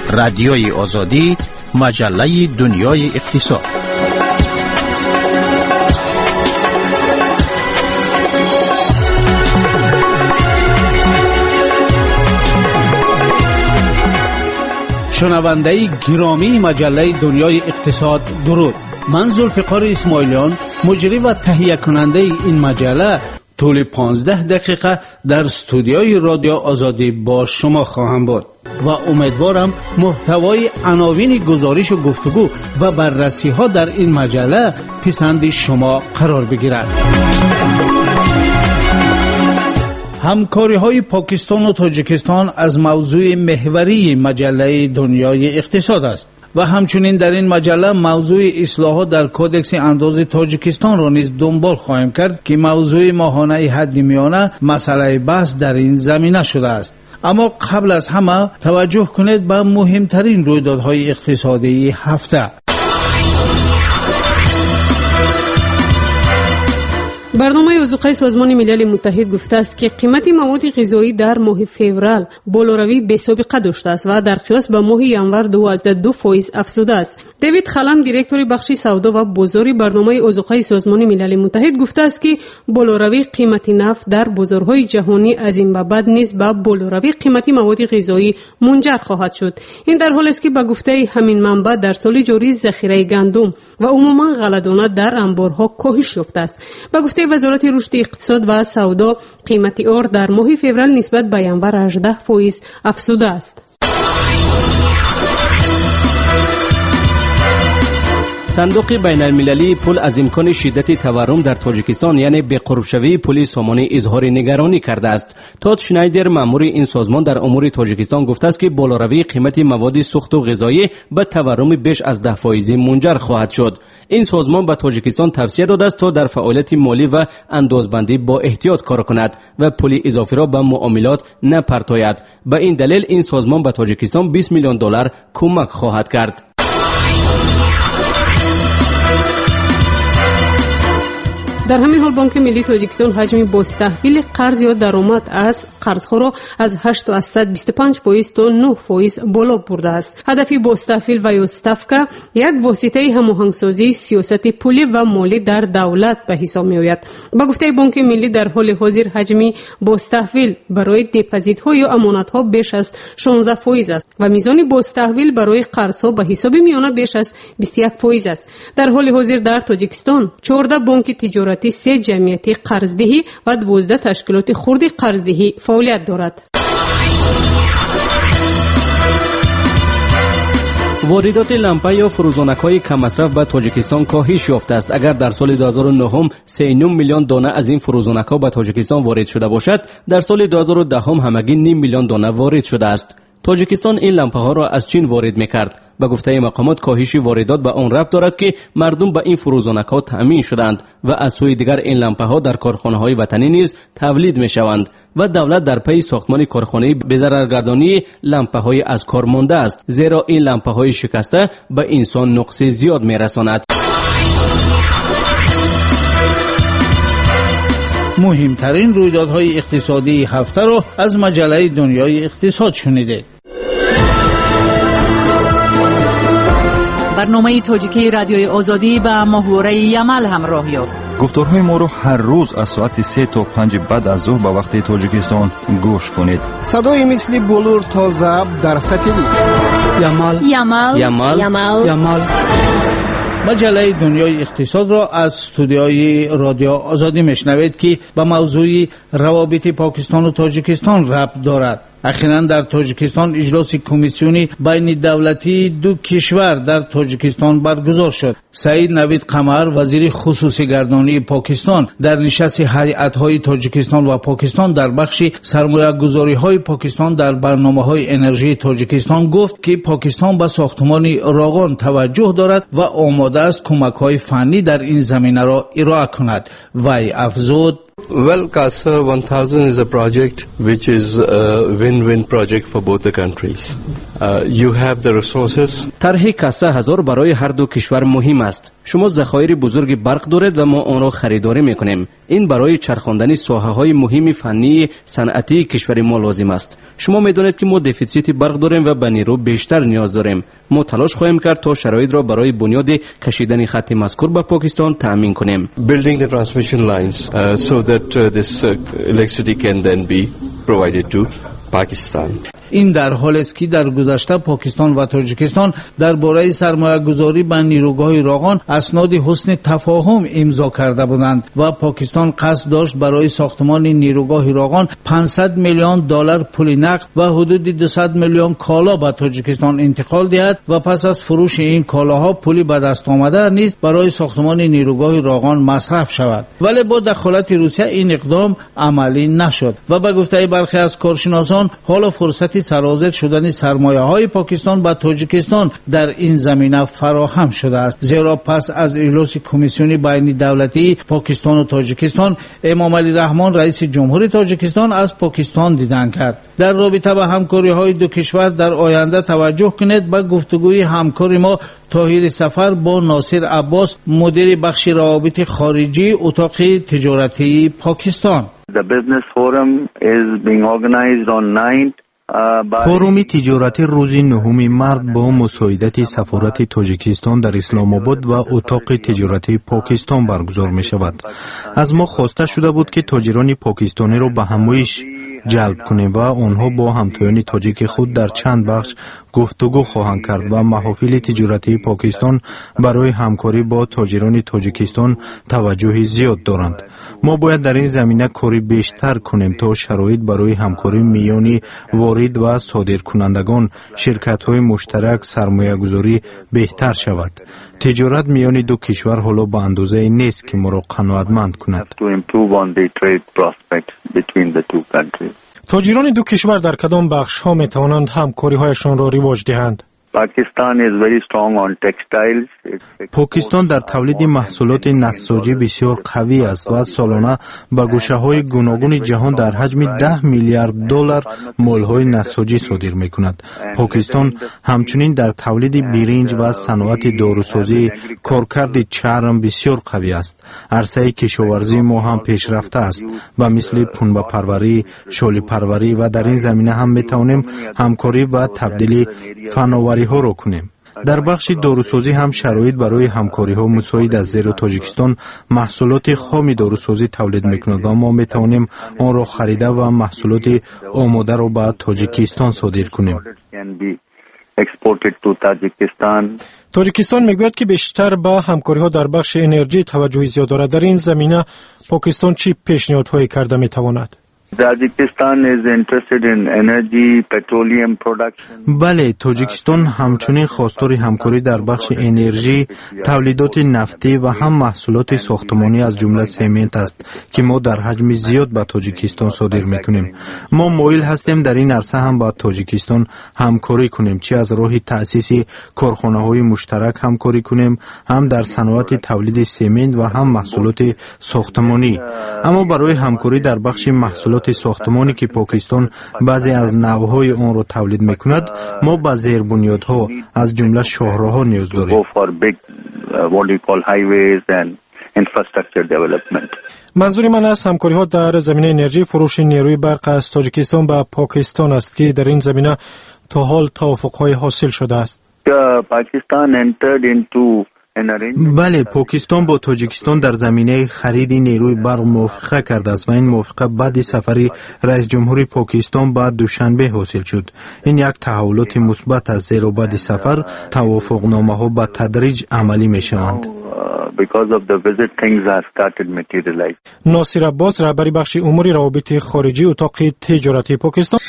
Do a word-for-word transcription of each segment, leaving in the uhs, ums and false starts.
رادیوی آزادی، مجله دنیای اقتصاد. شنونده گرامی مجله دنیای اقتصاد، درود. من ذوالفقار اسماعیلیان، مجری و تهیه کننده این مجله، طول پانزده دقیقه در استودیوی رادیو آزادی با شما خواهم بود و امیدوارم محتوای عناوین گزارش و گفتگو و بررسی ها در این مجله پسند شما قرار بگیرد. همکاری های پاکستان و تاجیکستان از موضوع محوری مجله دنیای اقتصاد است و همچنین در این مجله موضوع اصلاحات در کودکس انداز تاجیکستان را نیز دنبال خواهیم کرد که موضوع ماهانه حد میانه مسئله بحث در این زمینه شده است. اما قبل از همه توجه کنید به مهمترین رویدادهای اقتصادی هفته. برنامه اوزوقه سازمان ملل متحد گفته است که قیمت مواد غذایی در ماه فوریه بالاروی بی‌سابقه داشته است و در قیاس با ماه ینور دوازده و دو درصد افزوده است. دیوید خلم، دیرکتور بخش سودا و بازار برنامه اوزوقه سازمان ملل متحد گفته است که بالاروی قیمت نفت در بازارهای جهانی از این به بعد نیز به بالاروی قیمت مواد غذایی منجر خواهد شد. این در حالی است که به گفته همین منبع در سال جاری ذخیره گندم و عموما غله‌دانه در انبارها کاهش یافته است. به گفته وزارت رشد اقتصاد و سودا، قیمت ارز در ماه فوریه نسبت به ینور هجده درصد افزوده است. صندوق بین المللی پول از امکان شدت تورم در تاجیکستان یعنی به قرب شوی پول سامانه اظهار نگرانی کرده است. تاد شنایدر، مأمور این سازمان در امور تاجیکستان، گفته است که بالاروی قیمت مواد سوخت و غذایی به تورم بیش از ده درصد منجر خواهد شد. این سازمان به تاجیکستان توصیه داده است تا در فعالیت مالی و اندازبندی با احتیاط کار کند و پول اضافی را به معاملات نپرتاید. به این دلیل این سازمان به تاجیکستان بیست میلیون دلار کمک خواهد کرد. در همین حال بانک ملی تاجیکستان حجم بازتحویل قرض یا درآمد از قرضها را از هشت و صد و بیست و پنج درصد تا نه درصد بالا برده است. هدف بازتحویل و یا استفکا یک واسطه هماهنگسازی سیاست پولی و مالی در دولت به حساب می آید. با گفته بانک ملی در حال حاضر حجم بازتحویل برای دپوزیت‌ها یا امانت‌ها بیش از شانزده درصد است و میزان بازتحویل برای قرض‌ها به حساب میانه بیش از بیست و یک درصد است. در حال حاضر در تاجیکستان چهارده بانک تجارتی، سه جمعیتی قرضدهی و دوازده تشکیلات خردی قرضدهی فعالیت دارد. واردات لامپا یا فروزانک‌های کم مصرف به تاجیکستان کاهش یافته است. اگر در سال دو هزار و نه سه و نیم میلیون دانه از این فروزانک‌ها به تاجیکستان وارد شده باشد، در سال دو هزار و ده همگی نیم میلیون دانه وارد شده است. تاجیکستان این لامپاها را از چین وارد می‌کرد. به گفته مقامات کاهش واردات به آن ربط دارد که مردم به این فروزانک‌ها تأمین شدند و از سوی دیگر این لامپاها در کارخانه‌های وطنی نیز تولید می‌شوند و دولت در پی ساختمان کارخانه به‌ضررگردانی لامپاهای از کار مانده است، زیرا این لامپاهای شکسته به انسان نقص زیاد می‌رساند. مهمترین رویدادهای اقتصادی هفته را از مجله دنیای اقتصاد شنیدید. برنامه تاجیکی رادیوی آزادی با محوره یمل همراه یافت. گفتارهای ما رو هر روز از ساعت سه تا پنج بعد از ظهر به وقت تاجیکستان گوش کنید. صدای مثل بلور تا ضبط در ساتلیت. یمل یمل یمل یمل یمل. مجله دنیای اقتصاد را از استودیوی رادیو آزادی میشنوید که به موضوع روابط پاکستان و تاجیکستان ربط دارد. اخیراً در تاجیکستان اجلاس کمیسیونی بین دولتی دو کشور در تاجیکستان برگزار شد. سعید نوید قمر، وزیر خصوصی گردانی پاکستان، در نشست هیئت‌های تاجیکستان و پاکستان در بخش سرمایه‌گذاری‌های پاکستان در برنامه‌های انرژی تاجیکستان گفت که پاکستان به ساختمان راغان توجه دارد و آماده است کمک‌های فنی در این زمینه را ارائه کند. وی افزود: Well, CASA one thousand is a project which is a win-win project for both the countries. you have the resources. طرح کاسا هزار برای هر دو کشور مهم است. شما ذخایر بزرگ برق دارید و ما آن را خریداری میکنیم. این برای چرخاندن ساحه‌های مهم فنی صنعتی کشور ما لازم است. شما میدانید که ما دفیسیت برق داریم و به نیرو بیشتر نیاز داریم. ما تلاش خواهیم کرد تا شرایط را برای بنیاد کشیدن خط مذکور به پاکستان تامین کنیم. Building the transmission lines uh, so that uh, this uh, electricity can then be provided to Pakistan. این در حالی است که در گذشته پاکستان و تاجیکستان درباره سرمایه‌گذاری به نیروگاه راغان اسناد حسن تفاهم امضا کرده بودند و پاکستان قصد داشت برای ساختمان نیروگاه راغان پانصد میلیون دلار پول نقد و حدود دویست میلیون کالا به تاجیکستان انتقال دهد و پس از فروش این کالاها پولی به دست آمده نیز برای ساختمان نیروگاه راغان مصرف شود. ولی با دخالت روسیه این اقدام عملی نشد و به گفته برخی از کارشناسان حالا فرصت سرازیر شدن سرمایه های پاکستان به تاجیکستان در این زمینه فراهم شده است، زیرا پس از اجلاس کمیسیون بین دولتی پاکستان و تاجیکستان امام علی رحمان رئیس جمهوری تاجیکستان از پاکستان دیدن کرد. در رابطه با همکاری های دو کشور در آینده توجه کنید به گفتگوی همکار ما طاهر سفر با ناصر عباس مدیر بخش روابط خارجی اتاق تجارتی پاکستان. The business forum is being organized on ninth. فوروم تجارتی روز نهم مارس با مساعدت سفارت تاجیکستان در اسلام آباد و اتاق تجارتی پاکستان برگزار می شود. از ما خواسته شده بود که تاجران پاکستانی را به همایش جلب کنیم و آنها با همتایان تاجیک خود در چند بخش گفتگو خواهند کرد و محافل تجارتی پاکستان برای همکاری با تاجران تاجیکستان توجه زیاد دارند. ما باید در این زمینه کاری بیشتر کنیم تا شرایط برای همکاری میان وارد و صادر کنندگان، شرکت های مشترک، سرمایه گذاری بهتر شود. تجارت میان دو کشور حالا به اندازه نیست که ما را قناعتمند کند. تاجران دو کشور در کدام بخش ها می توانند همکاری هایشان را رواج دهند؟ پاکستان در تولید محصولات نساجی بسیار قوی است و سالانه به گوشه های گوناگون جهان در حجم ده میلیارد دلار مال های نساجی صادر می کند. پاکستان همچنین در تولید برنج و صنعت داروسازی کارکرد چرم بسیار قوی است. عرصه کشاورزی ما هم پیشرفته است به مثل پنبه پروری، شالی پروری و در این زمینه هم می توانیم همکاری و تبدیل فناوری ها را کنیم. در بخش داروسازی هم شرایط برای همکاری ها مساعد است، زیرا تاجیکستان محصولات خام داروسازی تولید میکند و ما میتوانیم آن را خریده و محصولات آماده را به تاجیکستان صادر کنیم. تاجیکستان میگوید که بیشتر به همکاری ها در بخش انرژی توجه زیاد دارد. در این زمینه پاکستان چی پیشنهادهایی کرده میتواند؟ بله، تاجیکستان همچنین خواستار همکاری در بخش انرژی، تولیدات نفتی و هم محصولات ساختمانی از جمله سمنت است که ما در حجم زیاد به تاجیکستان صادر میکنیم. ما مایل هستیم در این عرصه هم با تاجیکستان همکاری کنیم، چه از راه تأسیس کارخانه های مشترک همکاری کنیم، هم در صنعت تولید سمنت و هم محصولات ساختمانی. اما برای همکاری در بخش محصولات ساختمانی که پاکستان بعضی از نوعهای آن را تولید میکند، ما به زیربنیادها از جمله شاهراها نیاز داریم. منظور من از همکاری ها در زمینه انرژی، فروش نیروی برق از تاجیکستان به پاکستان است که در این زمینه تا حال توافق های حاصل شده است. بله، پاکستان با تاجیکستان در زمینه خرید نیروی برق موافقه کرده است و این موافقه بعد سفر رئیس جمهوری پاکستان بعد دوشنبه حاصل شد. این یک تحولات مثبت است، زیرا بعد سفر توافقنامه ها به تدریج عملی می شوند. ناصر عباس، رهبر بخش امور روابط خارجی اتاق تجارتی پاکستان.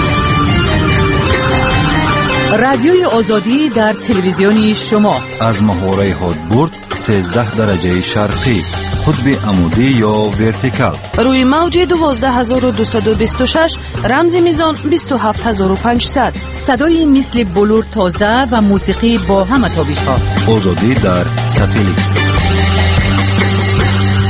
رادیوی آزادی در تلویزیونی شما از محوره هادبورد سیزده درجه شرقی، قطب عمودی یا ورتیکال، روی موج دوازده هزار و دویست و بیست و شش، رمز میزان بیست و هفت هزار و پانصد. صدای مثل بلور تازه و موسیقی با همه تابش ها. آزادی در ساتلیت.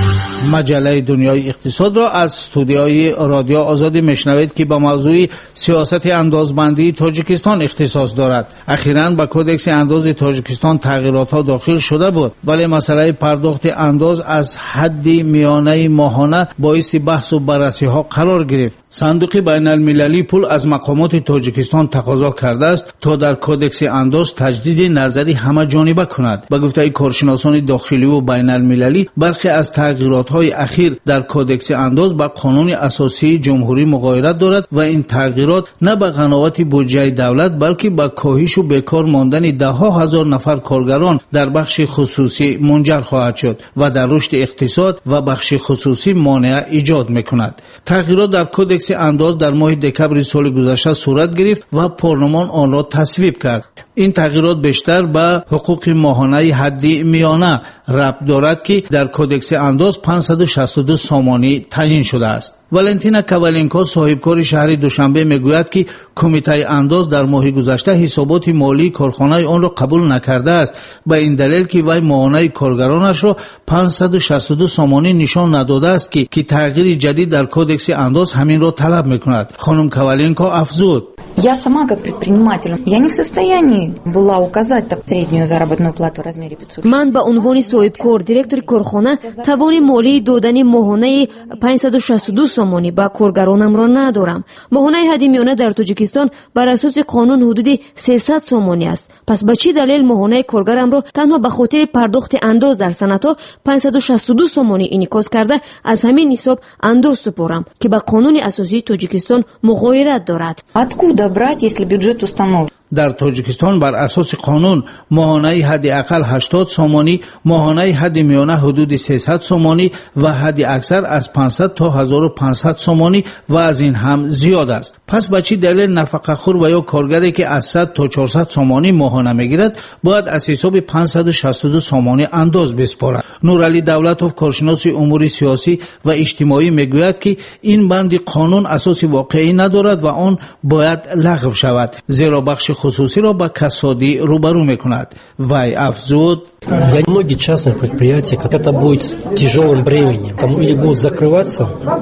مجله دنیای اقتصاد را از استودیوی رادیو آزادی میشنوید که به موضوع سیاست اندازبندی تاجیکستان اختصاص دارد. اخیراً به کدکس انداز تاجیکستان تغییرات ها داخل شده بود، ولی مسئله پرداخت انداز از حد میانه ماهانه باعث بحث و بررسی ها قرار گرفت. صندوق بین المللی پول از مقامات تاجیکستان تقاضا کرده است تا در کدکس انداز تجدید نظری همه جانبه کند. به گفته کارشناسان داخلی و بین المللی، برخی از تغییرات های اخیر در کدکس انداز با قانون اساسی جمهوری مغایرت دارد و این تغییرات نه به قناعت بودجه دولت بلکه به کاهش و بیکار ماندن ده ها هزار نفر کارگران در بخش خصوصی منجر خواهد شد و در رشد اقتصاد و بخش خصوصی مانع ایجاد میکند. تغییرات در کدکس انداز در ماه دکمبر سال گذشته صورت گرفت و پارلمان آن را تصویب کرد. این تغییرات بیشتر به حقوق ماهانه حدی میانه ربط دارد که در کدکس انداز پانصد و شصت و دو سامانی تعیین شده است. والنتینا کاولینکو صاحبکار شهر دوشنبه میگوید که کمیته انداز در ماه گذشته حسابات مالی کارخانه آن را قبول نکرده است، به این دلیل که وی ماهانه کارگرانش را پانصد و شصت و دو سامانی نشان نداده است که که تغییر جدید در کدکس انداز همین را طلب میکند. خانم کاولینکو افزود: Я сама как предприниматель, я не в состоянии была указать среднюю заработную плату в размере пятьсот. من به عنوان صاحبکار دиректор کارخانه توان مالی دادن ماهانه پانصد و شصت و دو سامانی به کارگرانم را ندارم. ماهانه حد میانه در تاجیکستان بر اساس قانون حدود سیصد سامانی است. پس به چه دلیل ماهانه کارگرم را تنها به خاطر پرداخت انداز در سنت‌ها پانصد و شصت و دو سامانی انعکاس کرده از همین حساب انداز سپارم که به قانون اساسی تاجیکستان مغایرت دارد؟ брать, если бюджет установлен. در تاجیکستان بر اساس قانون ماهانه حد اقل هشتاد سامانی، ماهانه حد میانه حدود سیصد سامانی و حد اکثر از پانصد تا هزار و پانصد سامانی و از این هم زیاد است. پس به چه دلیل نفقه خور و یا کارگری که از صد تا چهارصد سامانی ماهانه میگیرد باید از حساب پانصد و شصت و دو سامانی انداز بسپارد؟ نورعلی دولتوف کارشناس امور سیاسی و اجتماعی میگوید که این بند قانون اساس واقعی ندارد و آن باید لغو شود، زیرا بخش خصوصی را با کسادی روبرو میکند. وی افزود: Для многих частных предприятий это будет тяжелым бременем. Там или будут закрываться,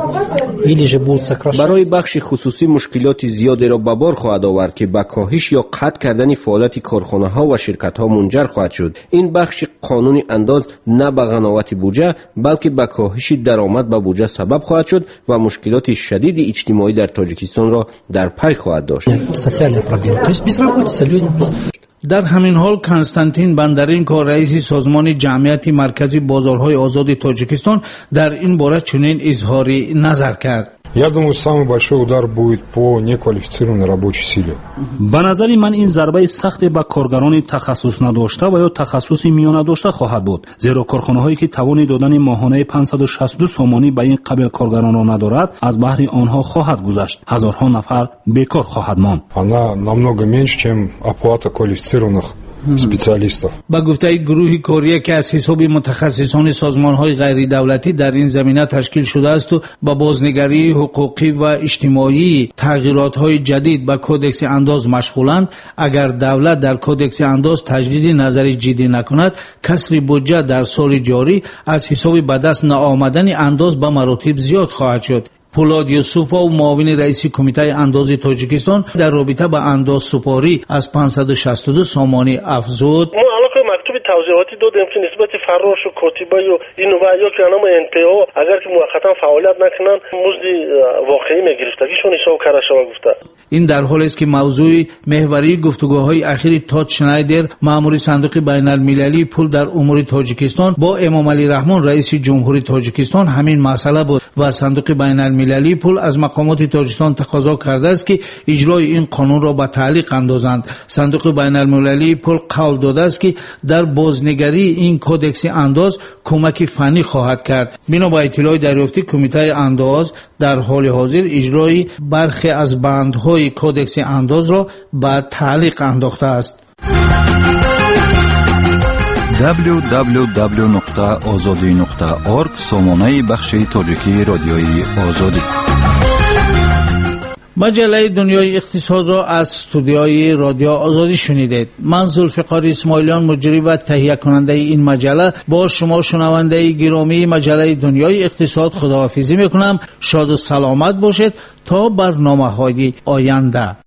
или же будут сокращаться. برای بخش خصوصی مشکلات زیادی را به بار خواهد آورد که به کاهش یا قطع کردن فعالیت کارخانه‌ها و شرکت‌ها منجر خواهد شد. این بخش قانون انداز نه به قناعت بودجه بلکه به کاهش درآمد به بودجه سبب خواهد شد و مشکلات شدید اجتماعی در تاجیکستان را در پی خواهد داشت. Социальные проблемы. То есть безработица, люди. در همین حال کنستانتین بندرینکو رئیس سازمان جمعیت مرکزی بازارهای آزاد تاجیکستان در این باره چنین اظهار نظر کرد: Я думаю, самый большой удар будет по неквалифицированной рабочей силе. به نظر من این ضربه سخت به کارگران تخصص نداشته و یا تخصص میانه داشته خواهد بود، زیرا کارخانه‌هایی که توان دادن ماهانه پانصد و شصت و دو سامانی به این قبیل کارگران را ندارد از بهر آنها خواهد گذشت. هزارها نفر بیکار خواهد ماند. Она намного меньше, чем оплата квалифицированных специалистов. با گفته گروه کاری که از حساب متخصصان سازمان‌های غیر دولتی در این زمینه تشکیل شده است و با بازنگری حقوقی و اجتماعی تغییرات‌های جدید به کدکس انداز مشغولند، اگر دولت در کدکس انداز تجدید نظری جدی نکند، کسر بودجه در سال جاری از حساب به دست نآمدن انداز به مراتب زیاد خواهد شد. پولاد یوسوفا و معاون رئیس کمیته انداز تاجیکستان در رابطه با انداز سپاری از پانصد و شصت و دو سامانی افزود: ما علاقه مکتوب توضیحاتی دادیم که نسبت فراش و کاتبه و این و یا که نام ان پی او اگر که موقتا فعالیت نکنن مزد واقعی میگرفتگیشون حساب کرده شده گفته. این در حالی است که موضوع محوری گفتگوهای اخیر تاد شنایدر مأمور صندوق بین المللی پول در امور تاجیکستان با امام علی رحمان رئیس جمهوری تاجیکستان همین مسئله بود و صندوق بین المللی پول از مقامات تاجیکستان تقاضا کرده است که اجرای این قانون را به تعلیق اندازند. صندوق بین المللی پول قول داده است که در بازنگری این کدکس انداز کمک فنی خواهد کرد. بنا به اطلاع دریافتی کمیته انداز در حال حاضر اجرای برخی از بندهای کدکس انداز را به تعلیق انداخته است. دبلیو دبلیو دبلیو نقطه آزادی نقطه اورگ سامانه بخش تاجیکی رادیوی آزادی. مجله دنیای اقتصاد را از استودیوی رادیو آزادی شنیدید. من ذوالفقار اسماعیلیان مجری و تهیه کننده این مجله با شما شنونده گرامی مجله دنیای اقتصاد خداحافظی میکنم. شاد و سلامت باشید تا برنامه‌های آینده.